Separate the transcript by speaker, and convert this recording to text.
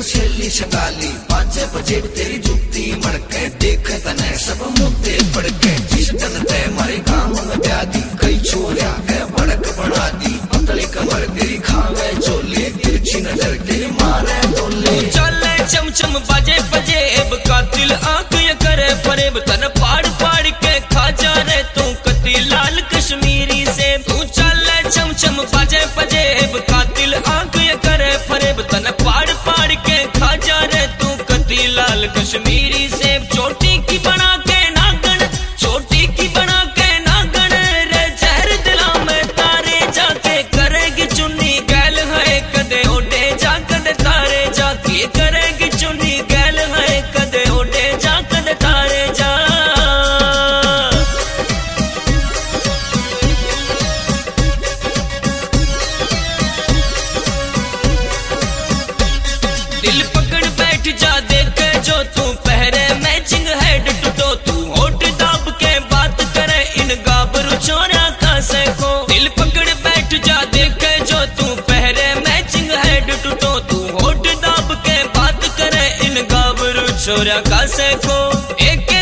Speaker 1: तू छेली छंगाली बाजे बजेट तेरी जुत्ती मड़के देखे तने सब मुद्दे पड़के जिस तन ते मारे गांव में ब्यादी कई छोरिया के बड़क बना दी पतली कमर तेरी खावे चोले तिरछी नजर तेरी मारे डोले
Speaker 2: चले चमचम बाजे बजेब कातिल आंख ये करे फरेब तन पाड़ पाड़ के खा जा रे तू कती लाल कश्मीरी से तू चले चमचम बाजे बजेब कातिल आंख ये करे फरेब तन पाड़ पाड़ के खा जा रे तू कती लाल कश्मीरी से चोटी की बना के नागन चोटी की बना के नागन रे जहर दिला में तारे जाके करेगी चुन्नी गैल है कदे ओडे जा कदे तारे जाके करेगी चुन्नी गैल है कदे ओडे जा कदे तारे जा दिल पकड़ बैठ जा देख जो तू पहरे मैचिंग हेड टूटो तू होठ दाब के बात करे इन गाबरू छोरा का को दिल पकड़ बैठ जा देख जो तू पहरे मैचिंग हेड टूटो तू होठ दाब के बात करे इन गाबरू छोरा का को एक